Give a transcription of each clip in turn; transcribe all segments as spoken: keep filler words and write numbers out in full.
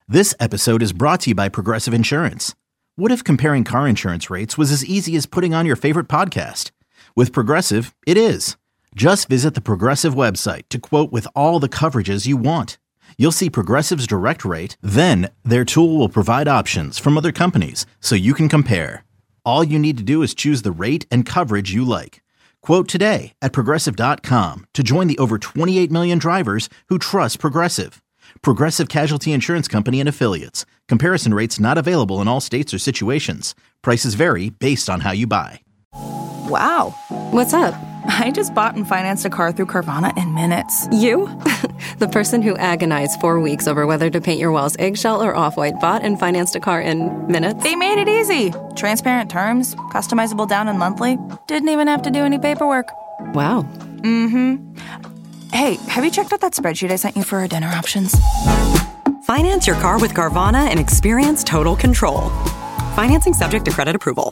This episode is brought to you by Progressive Insurance. What if comparing car insurance rates was as easy as putting on your favorite podcast? With Progressive, it is. Just visit the Progressive website to quote with all the coverages you want. You'll see Progressive's direct rate, then their tool will provide options from other companies so you can compare. All you need to do is choose the rate and coverage you like. Quote today at progressive dot com to join the over twenty-eight million drivers who trust Progressive. Progressive Casualty Insurance Company and Affiliates. Comparison rates not available in all states or situations. Prices vary based on how you buy. Wow. What's up? I just bought and financed a car through Carvana in minutes. You? The person who agonized four weeks over whether to paint your walls eggshell or off-white bought and financed a car in minutes? They made it easy. Transparent terms, customizable down and monthly. Didn't even have to do any paperwork. Wow. Mm-hmm. Hey, have you checked out that spreadsheet I sent you for our dinner options? Finance your car with Carvana and experience total control. Financing subject to credit approval.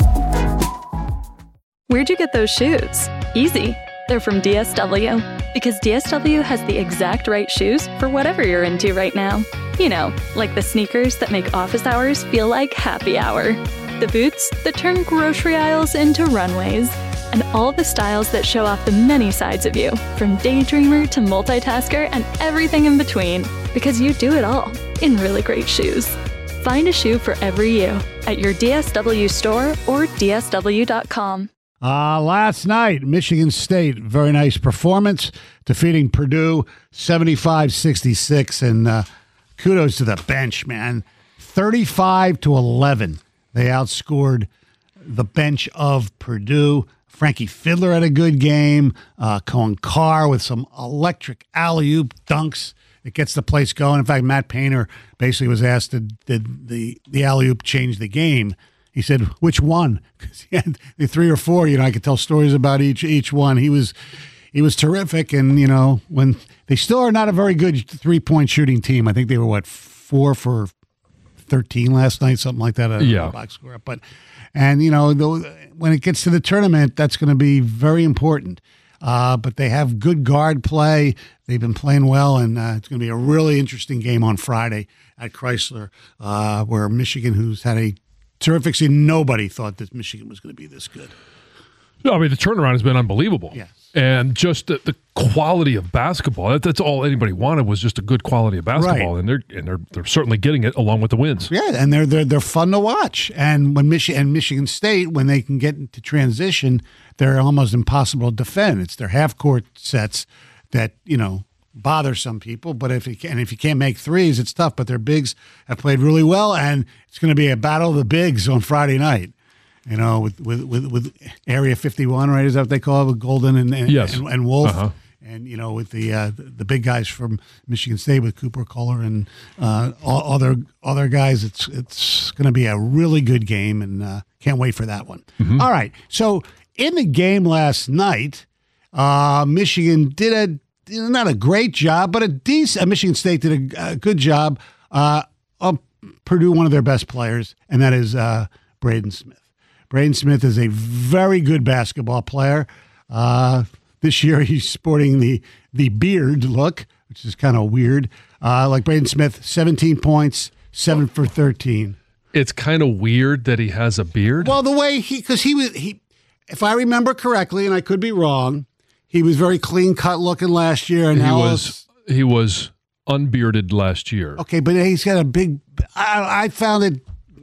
Where'd you get those shoes? Easy. They're from D S W. Because D S W has the exact right shoes for whatever you're into right now. You know, like the sneakers that make office hours feel like happy hour. The boots that turn grocery aisles into runways. And all the styles that show off the many sides of you, from daydreamer to multitasker and everything in between. Because you do it all in really great shoes. Find a shoe for every you at your D S W store or D S W dot com. Uh, last night, Michigan State, very nice performance, defeating Purdue seventy-five sixty-six. And uh, kudos to the bench, man. thirty-five to eleven. They outscored the bench of Purdue. Frankie Fiddler had a good game. Uh, Cohen Carr with some electric alley-oop dunks. It gets the place going. In fact, Matt Painter basically was asked, did, did the, the alley-oop change the game? He said, which one? Because he had the three or four. You know, I could tell stories about each each one. He was he was terrific. And, you know, when they still are not a very good three-point shooting team. I think they were, what, four for thirteen last night, something like that. Yeah. Box score. But, and, you know, the, when it gets to the tournament, that's going to be very important. Uh, but they have good guard play. They've been playing well, and uh, it's going to be a really interesting game on Friday at Chrysler, uh, where Michigan, who's had a terrific season, nobody thought that Michigan was going to be this good. No, I mean, the turnaround has been unbelievable. Yes. And just the, the quality of basketball, that, that's all anybody wanted was just a good quality of basketball. Right. And they're and they're they're certainly getting it along with the wins. Yeah, and they're they're they're fun to watch. And when Michigan and Michigan State, when they can get into transition, they're almost impossible to defend. It's their half court sets that, you know, bother some people. But if you can, and if you can't make threes, it's tough. But their bigs have played really well, and it's going to be a battle of the bigs on Friday night. You know, with with with, with Area fifty-one, right? Is that what they call it? With Golden and and, yes. and, and Wolf. Uh-huh. And, you know, with the uh, the big guys from Michigan State with Cooper Kohler and uh, all other other guys, it's it's going to be a really good game, and uh, can't wait for that one. Mm-hmm. All right. So in the game last night, uh, Michigan did a not a great job, but a decent. Uh, Michigan State did a, a good job. Uh, of Purdue, one of their best players, and that is uh, Braden Smith. Braden Smith is a very good basketball player. Uh, this year he's sporting the the beard look, which is kind of weird. Uh, like Braden Smith, seventeen points, seven for thirteen. It's kind of weird that he has a beard. Well, the way he, because he was, he, if I remember correctly, and I could be wrong, he was very clean cut looking last year, and he now was he was unbearded last year. Okay, but he's got a big. I, I found it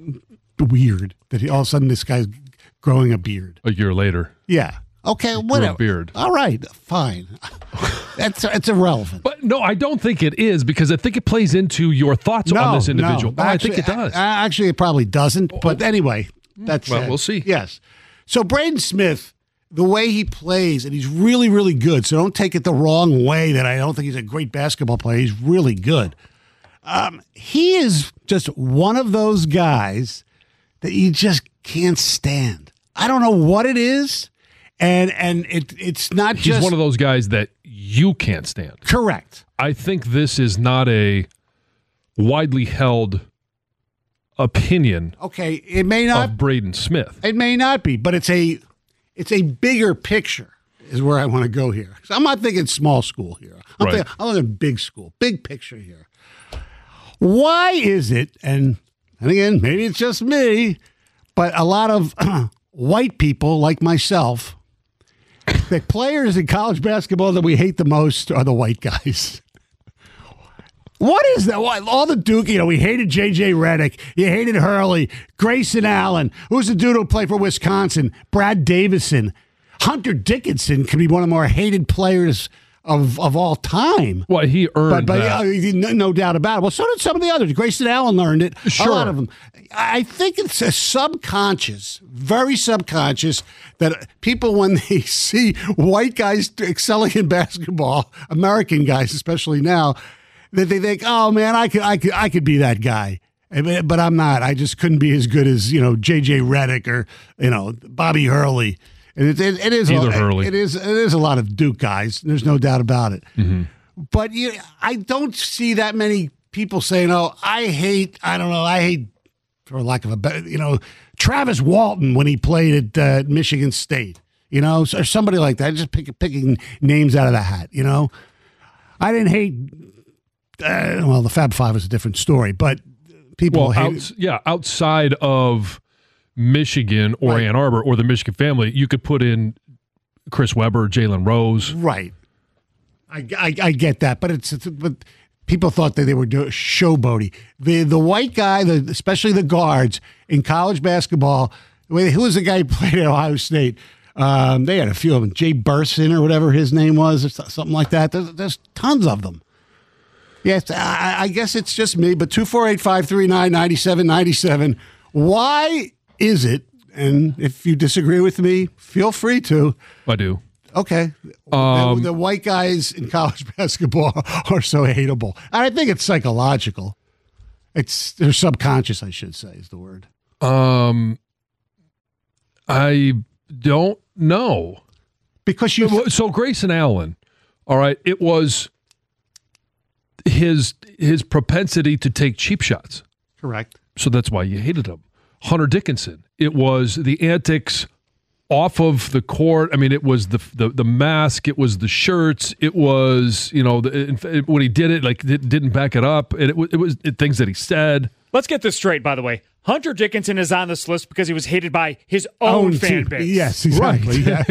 weird that he, all of a sudden this guy's growing a beard A year later. Yeah. Okay. Whatever. Beard. All right. Fine. That's it's irrelevant. But no, I don't think it is, because I think it plays into your thoughts no, on this individual. No, oh, actually, I think it does. Uh, actually, it probably doesn't. But anyway, that's well, it. We'll see. Yes. So Braden Smith, the way he plays, and he's really, really good. So don't take it the wrong way that I don't think he's a great basketball player. He's really good. Um, he is just one of those guys that you just can't stand. I don't know what it is, and and it it's not He's just... He's one of those guys that you can't stand. Correct. I think this is not a widely held opinion. Okay, it may not... of Braden Smith. It may not be, but it's a it's a bigger picture is where I want to go here. So I'm not thinking small school here. I'm, right. thinking, I'm thinking big school, big picture here. Why is it, and, and again, maybe it's just me, but a lot of white people like myself, the players in college basketball that we hate the most are the white guys. What is that? What, all the Duke, you know, we hated J J Redick. You hated Hurley. Grayson Allen. Who's the dude who played for Wisconsin? Brad Davison. Hunter Dickinson can be one of the more hated players of of all time. Well, he earned but, but that. Yeah, no, no doubt about it. Well, so did some of the others. Grayson Allen learned it. Sure. A lot of them. I think it's a subconscious, very subconscious, that people, when they see white guys excelling in basketball, American guys especially now, that they think, oh man, I could, I could, I could be that guy, but I'm not. I just couldn't be as good as, you know, J J Redick or, you know, Bobby Hurley. And it, it, it is Either a, Hurley. It is. It is a lot of Duke guys. There's no doubt about it. Mm-hmm. But you, I don't see that many people saying, "Oh, I hate." I don't know. I hate, for lack of a better, you know, Travis Walton when he played at uh, Michigan State. You know, or somebody like that. Just pick, picking names out of the hat. You know, I didn't hate. Uh, well, the Fab Five is a different story, but people well, hate. outs- yeah, outside of Michigan or Right. Ann Arbor or the Michigan family, you could put in Chris Webber, Jalen Rose. Right. I, I, I get that, but it's, it's but people thought that they were doing showboaty. The the white guy, the especially the guards in college basketball. Who was the guy who played at Ohio State? Um, they had a few of them. Jay Burson or whatever his name was, or something like that. There's, there's tons of them. Yes, I, I guess it's just me. But two four eight five three nine ninety seven ninety seven. Why is it? And if you disagree with me, feel free to. I do. Okay. Um, the, the white guys in college basketball are so hateable. And I think it's psychological. It's they're subconscious, I should say, is the word. Um, I don't know. Because you So Grayson Allen, all right, it was his his propensity to take cheap shots. correct. So that's why you hated him. Hunter Dickinson, it was the antics off of the court. I mean, it was the the, the mask, it was the shirts, it was, you know, the, it, when he did it, like, it didn't back it up, and it, it was it, things that he said. Let's get this straight, by the way. Hunter Dickinson is on this list because he was hated by his own, Own fan team. base. Yes, exactly. Yeah.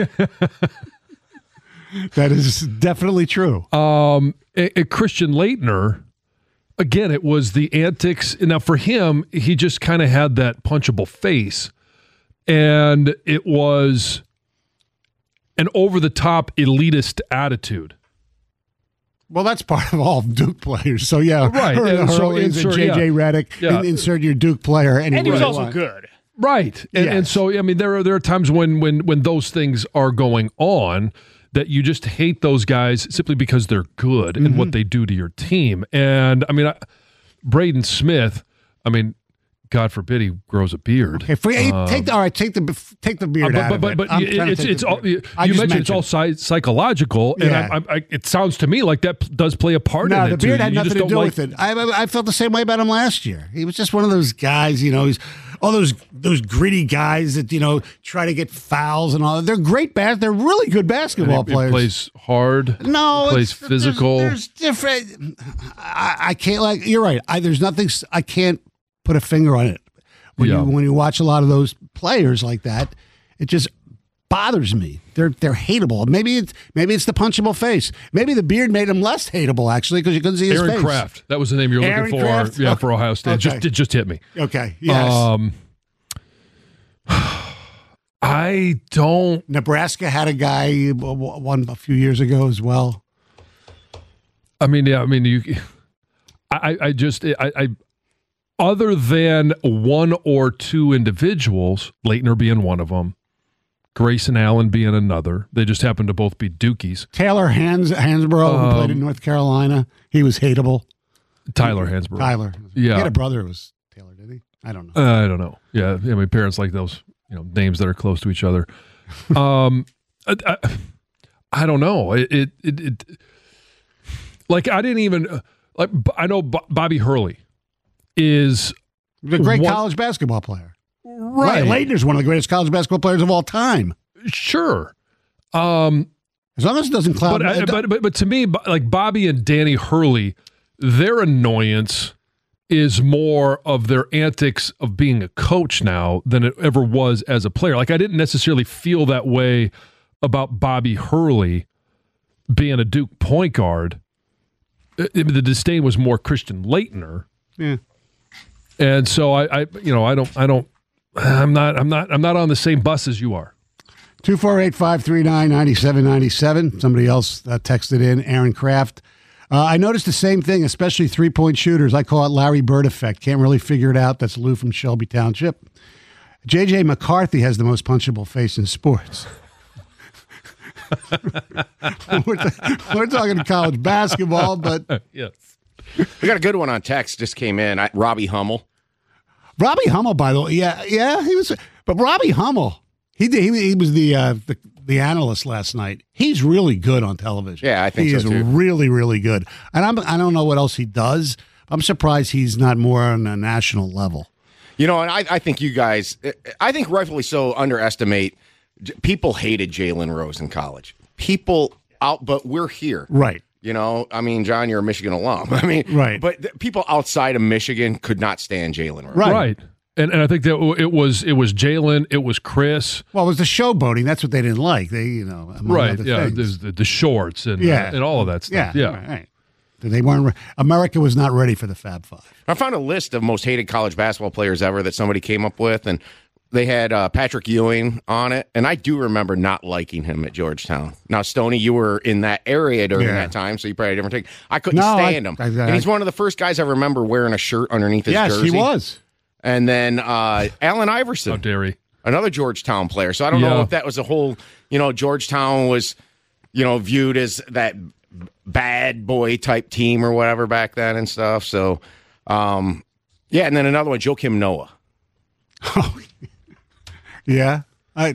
That is definitely true. Um, a, a Christian Laettner, again, it was the antics. Now, for him, he just kind of had that punchable face, and it was an over-the-top elitist attitude. Well, that's part of all Duke players. So, yeah, Right. Hurley, And so Hurley's and insert- J J yeah. Redick, Yeah. and insert your Duke player. And he was anywhere you also want. good. Right. And, and Yes. so, I mean, there are there are times when, when when those things are going on that you just hate those guys simply because they're good and what they do to your team. And, I mean, I, Braden Smith, I mean, God forbid he grows a beard. Okay, for, take the, all right, take the take the beard Uh, out but of but it. but, I'm but trying to it's take it's the all beard. you I just mentioned it's all psy- psychological, and Yeah. I, I, I, it sounds to me like that p- does play a part No, in the it. too. beard had You nothing just to don't do like- with it. I, I I felt the same way about him last year. He was just one of those guys, you know, he's all those those gritty guys that, you know, try to get fouls and all. They're great bas- They're really good And basketball it, it players. plays hard. no, it plays it's- physical. There's, there's different. I, I can't like. You're right. I, there's nothing. s- I can't put a finger on it. When Yeah. you when you watch a lot of those players like that, it just bothers me. They're they're hateable. Maybe it's maybe it's the punchable face. Maybe the beard made him less hateable actually because you couldn't see his Aaron face. Kraft. That was the name you were Aaron looking for. Kraft? Yeah, for Ohio State. Okay. Just it just hit me. Okay. Yes. Um, I don't. Nebraska had a guy uh, one a few years ago as well. I mean, yeah. I mean, you. I. I just. I. I other than one or two individuals, Laettner being one of them, Grayson Allen being another. They just happen to both be Dukies. Taylor Hans Hansborough, who played in Um, North Carolina, he was hateable. Tyler Hansborough. Tyler, Yeah. he had a brother who was Taylor, did he? I don't know. Uh, I don't know. Yeah, I mean, parents like those, you know, names that are close to each other. Um, I, I, I don't know. It, it, it, it, like I didn't even like. I know Bo- Bobby Hurley is He's a great one- college basketball player. right. Leitner's one of the greatest college basketball players of all time. Sure. Um, As long as it doesn't cloud. but, I, but but but to me, Bo- like Bobby and Danny Hurley, their annoyance is more of their antics of being a coach now than it ever was as a player. Like, I didn't necessarily feel that way about Bobby Hurley being a Duke point guard. It, it, the disdain was more Christian Laettner. Yeah. And so I, I, you know, I don't, I don't, I'm not, I'm not, I'm not on the same bus as you are. two four eight, five three nine, nine seven nine seven. Somebody else uh, texted in, Aaron Kraft. Uh, I noticed the same thing, especially three-point shooters. I call it Larry Bird effect. Can't really figure it out. That's Lou from Shelby Township. J J McCarthy has the most punchable face in sports. we're, t- we're talking college basketball, but... Yes. We got a good one on text. Just came in. I, Robbie Hummel. Robbie Hummel, by the way. Yeah, yeah, he was... But Robbie Hummel, he did, he, he was the, uh, the the analyst last night. He's really good on television. Yeah, I think he so, is too. really, really good. And I'm, I don't know what else he does. I'm surprised he's not more on a national level. You know, and I, I think you guys, I think rightfully so, underestimate. People hated Jalen Rose in college. People out, but we're here. Right. You know, I mean, John, you're a Michigan alum. I mean, right. But th- people outside of Michigan could not stand Jalen Rose. Right. Right. And and I think that it was it was Jalen, it was Chris. Well, it was the showboating. That's what they didn't like. They, you know, among Right. other Yeah. things. The, the shorts and Yeah. uh, and all of that stuff. Yeah. Yeah. Right, right. They weren't. America was not ready for the Fab Five. I found a list of most hated college basketball players ever that somebody came up with, and they had uh, Patrick Ewing on it, and I do remember not liking him at Georgetown. Now, Stoney, you were in that area during Yeah. that time, so you probably had a different take. I couldn't No, stand I- him. I- I- and he's one of the first guys I remember wearing a shirt underneath his Yes, jersey. he was. And then uh, Allen How Iverson, dare he? another Georgetown player. So I don't know Yeah. if that was a whole, you know, Georgetown was, you know, viewed as that bad boy type team or whatever back then and stuff. So, um, yeah, and then another one, Joakim Noah. Oh, yeah. I.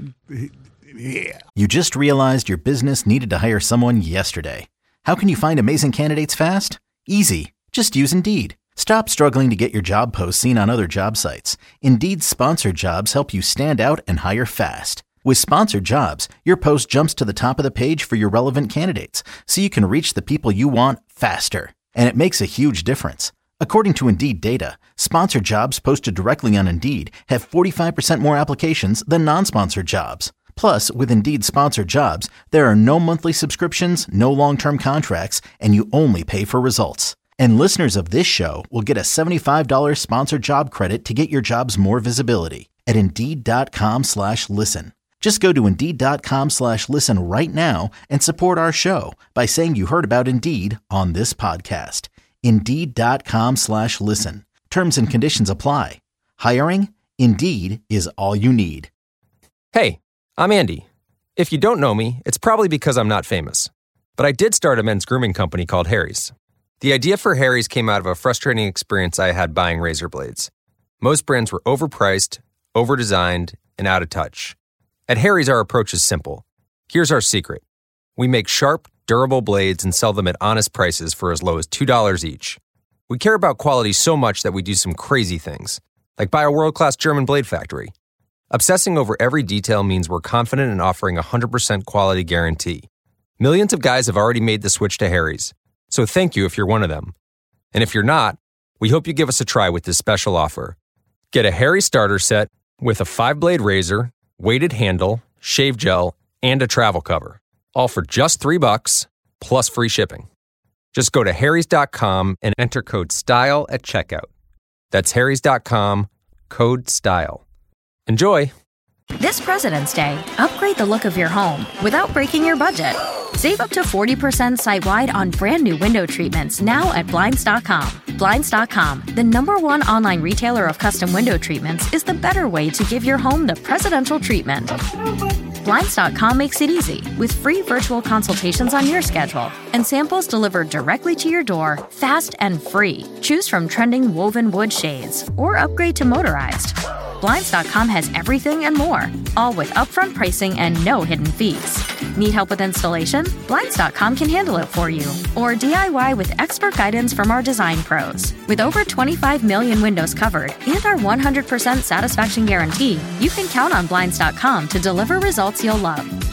Yeah. You just realized your business needed to hire someone yesterday. How can you find amazing candidates fast? Easy. Just use Indeed. Stop struggling to get your job posts seen on other job sites. Indeed's sponsored jobs help you stand out and hire fast. With sponsored jobs, your post jumps to the top of the page for your relevant candidates, so you can reach the people you want faster. And it makes a huge difference. According to Indeed data, sponsored jobs posted directly on Indeed have forty-five percent more applications than non-sponsored jobs. Plus, with Indeed sponsored jobs, there are no monthly subscriptions, no long-term contracts, and you only pay for results. And listeners of this show will get a seventy-five dollars sponsored job credit to get your jobs more visibility at Indeed.com slash listen. Just go to Indeed.com slash listen right now and support our show by saying you heard about Indeed on this podcast. Indeed.com slash listen. Terms and conditions apply. Hiring? Indeed is all you need. Hey, I'm Andy. If you don't know me, it's probably because I'm not famous. But I did start a men's grooming company called Harry's. The idea for Harry's came out of a frustrating experience I had buying razor blades. Most brands were overpriced, overdesigned, and out of touch. At Harry's, our approach is simple. Here's our secret. We make sharp, durable blades and sell them at honest prices for as low as two dollars each. We care about quality so much that we do some crazy things, like buy a world-class German blade factory. Obsessing over every detail means we're confident in offering a one hundred percent quality guarantee. Millions of guys have already made the switch to Harry's. So thank you if you're one of them. And if you're not, we hope you give us a try with this special offer. Get a Harry starter set with a five-blade razor, weighted handle, shave gel, and a travel cover. All for just three bucks, plus free shipping. Just go to harrys dot com and enter code STYLE at checkout. That's harrys dot com, code STYLE. Enjoy! This President's Day, upgrade the look of your home without breaking your budget. Save up to forty percent site-wide on brand new window treatments now at Blinds dot com. Blinds dot com, the number one online retailer of custom window treatments, is the better way to give your home the presidential treatment. Blinds dot com makes it easy with free virtual consultations on your schedule and samples delivered directly to your door, fast and free. Choose from trending woven wood shades or upgrade to motorized. Blinds dot com has everything and more, all with upfront pricing and no hidden fees. Need help with installation? Blinds dot com can handle it for you. Or D I Y with expert guidance from our design pros. With over twenty-five million windows covered and our one hundred percent satisfaction guarantee, you can count on Blinds dot com to deliver results you'll love.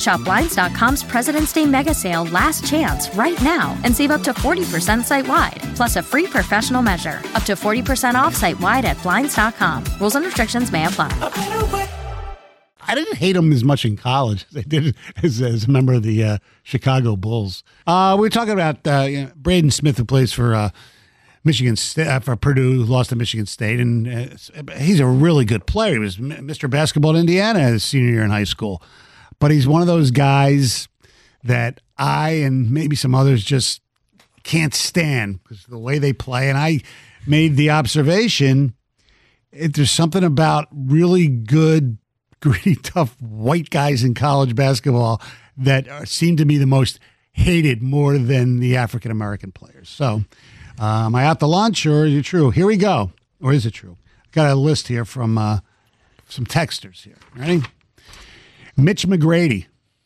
Shop Blinds dot com's President's Day mega sale last chance right now and save up to forty percent site-wide, plus a free professional measure. Up to forty percent off site-wide at Blinds dot com. Rules and restrictions may apply. I didn't hate him as much in college as I did as, as a member of the uh, Chicago Bulls. Uh, we were talking about uh, you know, Braden Smith, who plays for uh, Michigan State, uh, for Purdue, lost to Michigan State, and uh, he's a really good player. He was Mister Basketball at Indiana his senior year in high school. But he's one of those guys that I and maybe some others just can't stand because of the way they play. And I made the observation, if there's something about really good, gritty, tough white guys in college basketball that are, seem to be the most hated more than the African-American players. So uh, am I out to lunch or is it true? Here we go. Or is it true? Got a list here from uh, some texters here. Ready? Mitch McGrady.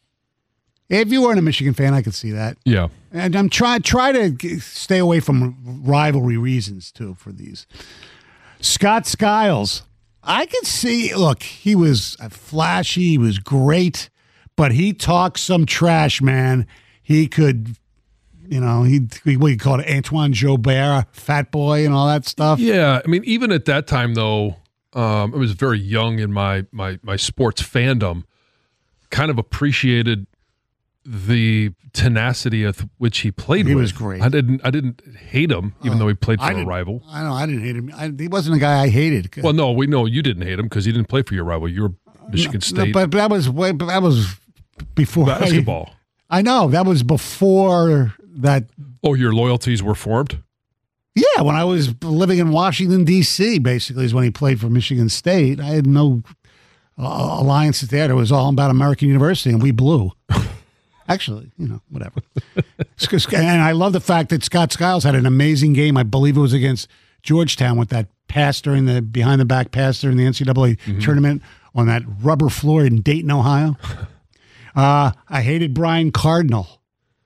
If you weren't a Michigan fan, I could see that. Yeah. And I'm trying try to stay away from rivalry reasons, too, for these. Scott Skiles. I could see, look, he was flashy, he was great, but he talked some trash, man. He could, you know, he we called it Antoine Jobert, fat boy and all that stuff. Yeah, I mean, even at that time, though, um, I was very young in my, my, my sports fandom, kind of appreciated the tenacity of which he played he with. was great. I didn't I didn't hate him, even oh, though he played for I a rival. I know, I didn't hate him. I, he wasn't a guy I hated. Well, no, we know you didn't hate him because he didn't play for your rival. You were Michigan no, State. But, but that was way, but that was before basketball. I, I know that was before that. Oh, your loyalties were formed? Yeah, when I was living in Washington, D C, basically, is when he played for Michigan State. I had no uh, alliances there. It was all about American University, and we blew. Actually, you know, whatever. And I love the fact that Scott Skiles had an amazing game. I believe it was against Georgetown with that pass during the behind-the-back pass during the N C double A mm-hmm. tournament on that rubber floor in Dayton, Ohio. Uh, I hated Brian Cardinal.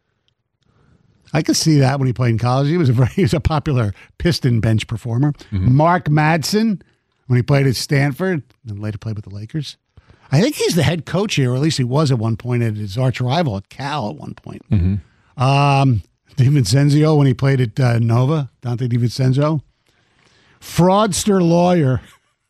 I could see that when he played in college. He was a very, he was a popular Piston bench performer. Mm-hmm. Mark Madsen, when he played at Stanford and later played with the Lakers. I think he's the head coach here, or at least he was at one point at his arch rival at Cal at one point. Mm-hmm. Um, DiVincenzo when he played at uh, Nova, Dante DiVincenzo. Fraudster Lawyer.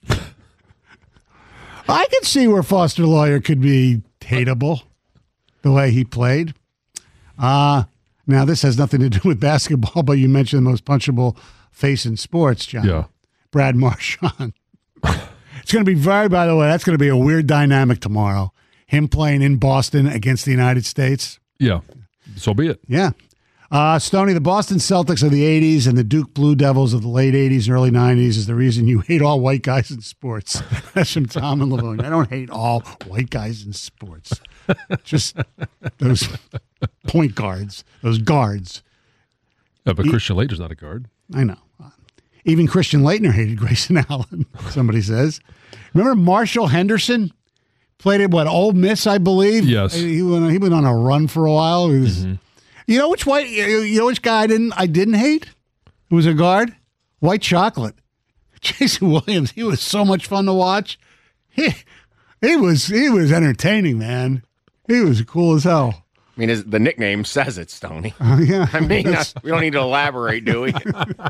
I could see where Foster Lawyer could be hateable, the way he played. Uh, now, this has nothing to do with basketball, but you mentioned the most punchable face in sports, John. Yeah. Brad Marchand. It's going to be very, by the way, that's going to be a weird dynamic tomorrow. Him playing in Boston against the United States. Yeah, so be it. Yeah. Uh, Stoney, the Boston Celtics of the eighties and the Duke Blue Devils of the late eighties and early nineties is the reason you hate all white guys in sports. That's from Tom and Lavoie. I don't hate all white guys in sports. Just those point guards, those guards. Yeah, but he, Christian Laettner's not a guard. I know. Even Christian Laettner hated Grayson Allen, somebody says. Remember Marshall Henderson? Played at, what, Ole Miss, I believe? Yes. He went, he went on a run for a while. He was, mm-hmm. You know which white? You know which guy I didn't I didn't hate? Who was a guard? White Chocolate. Jason Williams. He was so much fun to watch. He he was he was entertaining, man. He was cool as hell. I mean, his, the nickname says it, Stoney. Uh, yeah, I mean, uh, we don't need to elaborate, do we?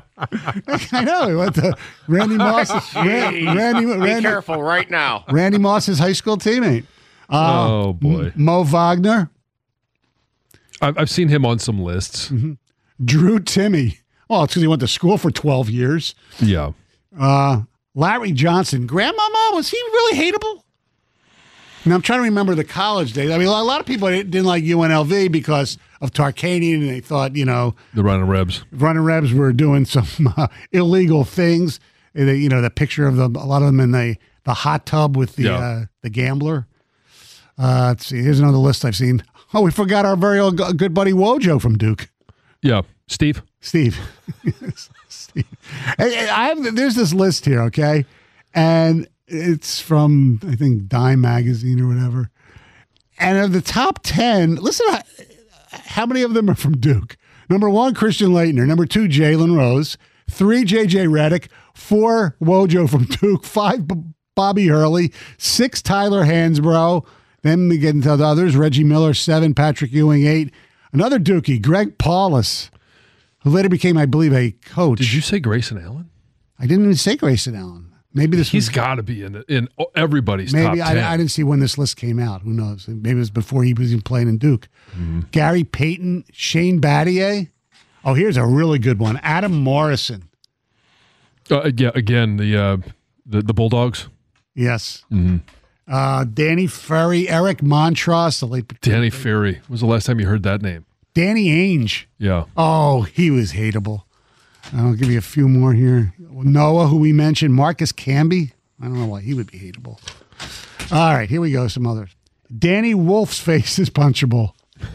I know. He went to Randy Moss. Randy, Randy, Be Randy, careful right now. Randy Moss's high school teammate. Uh, oh, boy. M- Mo Wagner. I've, I've seen him on some lists. Mm-hmm. Drew Timme. Well, it's because he went to school for twelve years. Yeah. Uh, Larry Johnson. Grandmama, was he really hateable? Now, I'm trying to remember the college days. I mean, a lot of people didn't like U N L V because of Tarkanian, and they thought, you know, the Running Rebs. Running Rebs were doing some uh, illegal things. They, you know, the picture of them, a lot of them in the, the hot tub with the yeah. uh, the gambler. Uh, let's see. Here's another list I've seen. Oh, we forgot our very old good buddy Wojo from Duke. Yeah, Steve. Steve. Steve. I, I have, there's this list here, okay, and it's from, I think, Dime Magazine or whatever. And of the top ten, listen to how, how many of them are from Duke. Number one, Christian Laettner. Number two, Jalen Rose. Three, J J Redick. Four, Wojo from Duke. Five, B- Bobby Hurley. Six, Tyler Hansbrough. Then we get into the others. Reggie Miller, seven. Patrick Ewing, eight. Another Dookie, Greg Paulus, who later became, I believe, a coach. Did you say Grayson Allen? I didn't even say Grayson Allen. Maybe this He's was, got to be in in everybody's maybe top ten. I, I didn't see when this list came out. Who knows? Maybe it was before he was even playing in Duke. Mm-hmm. Gary Payton, Shane Battier. Oh, here's a really good one. Adam Morrison. Uh, yeah, again, the, uh, the the Bulldogs. Yes. Mm-hmm. Uh, Danny Ferry, Eric Montross, the late Danny Ferry. When was the last time you heard that name? Danny Ainge. Yeah. Oh, he was hateable. I'll give you a few more here. Noah, who we mentioned. Marcus Camby. I don't know why he would be hateable. All right, here we go. Some others. Danny Wolf's face is punchable.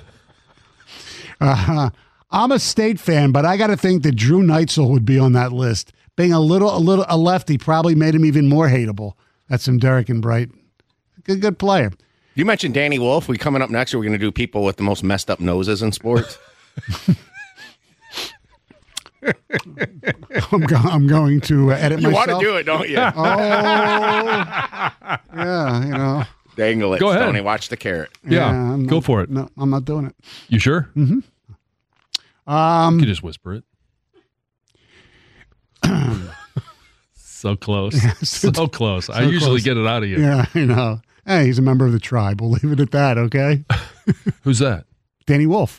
Uh, I'm a State fan, but I got to think that Drew Neitzel would be on that list. Being a little, a little, a lefty probably made him even more hateable. That's some Derek and Bright. Good, good player. You mentioned Danny Wolf. We coming up next. We're going to do people with the most messed up noses in sports. I'm, go- I'm going to uh, edit you myself. You want to do it, don't you? Oh, yeah, you know. Dangle it, Go ahead. Stoney. Watch the carrot. Yeah, I'm go not, for it. No, I'm not doing it. You sure? Mm-hmm. Um, you can just whisper it. So close. Yeah, so, so close. so I usually close. get it out of you. Yeah, I know. Hey, he's a member of the tribe. We'll leave it at that, okay? Who's that? Danny Wolf.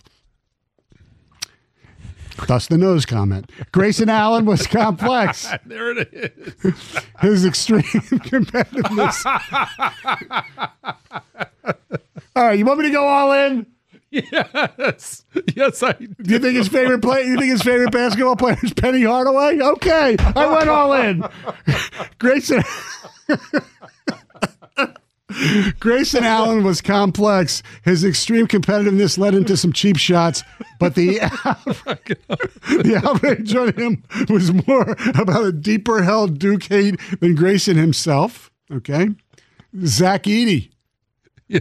Thus the nose comment. Grayson Allen was complex. There it is. His extreme competitiveness. All right, you want me to go all in? Yes. Yes, I do. Do you think his favorite play? You think his favorite basketball player is Penny Hardaway? Okay, I went all in. Grayson. Grayson Allen was complex. His extreme competitiveness led into some cheap shots, but the outrage, the outrage on him was more about a deeper held Duke hate than Grayson himself. Okay, Zach Edey. Yeah.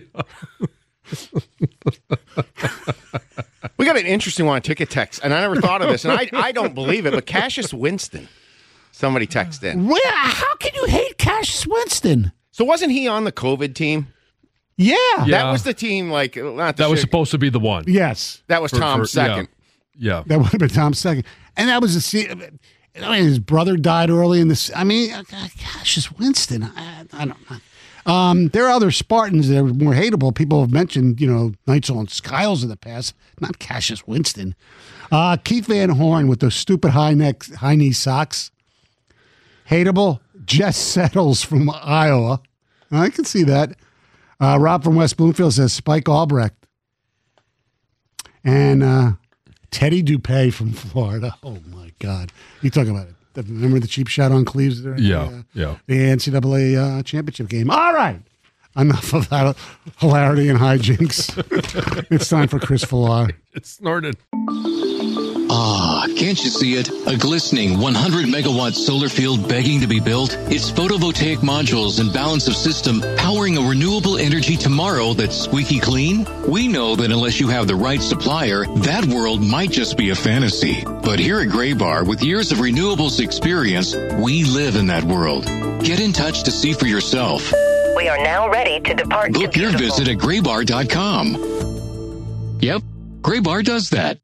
We got an interesting one on Ticket Text, and I never thought of this, and I, I don't believe it, but Cassius Winston, somebody texted in. Where? How can you hate Cassius Winston? So wasn't he on the COVID team? Yeah. Yeah. That was the team, like, not the That was shit- supposed to be the one. Yes. That was For- Tom's for- second. Yeah. yeah. That would have been Tom's second. And that was a se- I mean, his brother died early in this. I mean, Cassius Winston. I, I don't know. Um, there are other Spartans that are more hateable. People have mentioned, you know, Neitzel and Skiles in the past. Not Cassius Winston. Uh, Keith Van Horn with those stupid high neck, high knee socks. Hateable. Jess Settles from Iowa. I can see that. Uh, Rob from West Bloomfield says Spike Albrecht. And uh, Teddy Dupay from Florida. Oh, my God. You talk about it. Remember the cheap shot on Cleves? During Yeah, the, uh, yeah. The N C double A uh, championship game. All right. Enough of that hilarity and hijinks. It's time for Chris Villar. It snorted. Ah, can't you see it? A glistening one hundred megawatt solar field begging to be built? Its photovoltaic modules and balance of system powering a renewable energy tomorrow that's squeaky clean? We know that unless you have the right supplier, that world might just be a fantasy. But here at Graybar, with years of renewables experience, we live in that world. Get in touch to see for yourself. We are now ready to depart. Book to your beautiful. visit at graybar dot com. Yep, Graybar does that.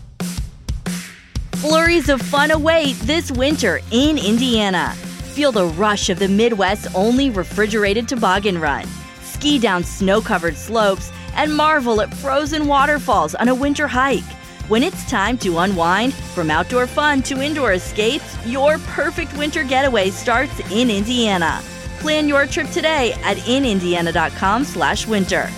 Flurries of fun await this winter in Indiana. Feel the rush of the Midwest's only refrigerated toboggan run. Ski down snow-covered slopes and marvel at frozen waterfalls on a winter hike. When it's time to unwind, from outdoor fun to indoor escapes, your perfect winter getaway starts in Indiana. Plan your trip today at in indiana dot com slash winter.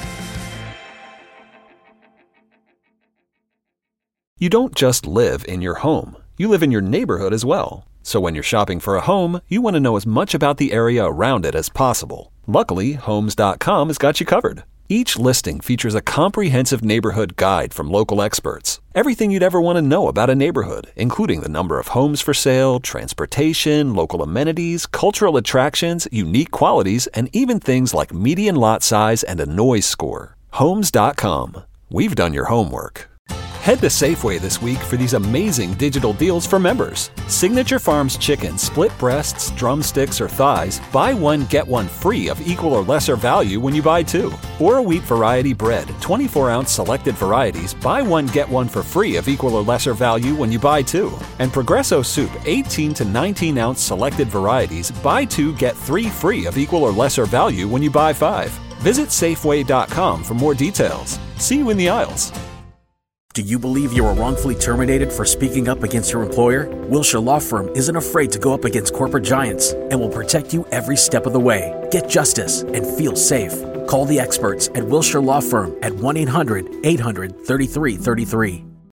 You don't just live in your home. You live in your neighborhood as well. So when you're shopping for a home, you want to know as much about the area around it as possible. Luckily, homes dot com has got you covered. Each listing features a comprehensive neighborhood guide from local experts. Everything you'd ever want to know about a neighborhood, including the number of homes for sale, transportation, local amenities, cultural attractions, unique qualities, and even things like median lot size and a noise score. homes dot com. We've done your homework. Head to Safeway this week for these amazing digital deals for members. Signature Farms chicken, split breasts, drumsticks, or thighs, buy one, get one free of equal or lesser value when you buy two. Or a wheat variety bread, twenty-four ounce selected varieties, buy one, get one for free of equal or lesser value when you buy two. And Progresso soup, eighteen to nineteen ounce selected varieties, buy two, get three free of equal or lesser value when you buy five. Visit Safeway dot com for more details. See you in the aisles. Do you believe you were wrongfully terminated for speaking up against your employer? Wilshire Law Firm isn't afraid to go up against corporate giants and will protect you every step of the way. Get justice and feel safe. Call the experts at Wilshire Law Firm at one eight hundred eight hundred thirty-three thirty-three.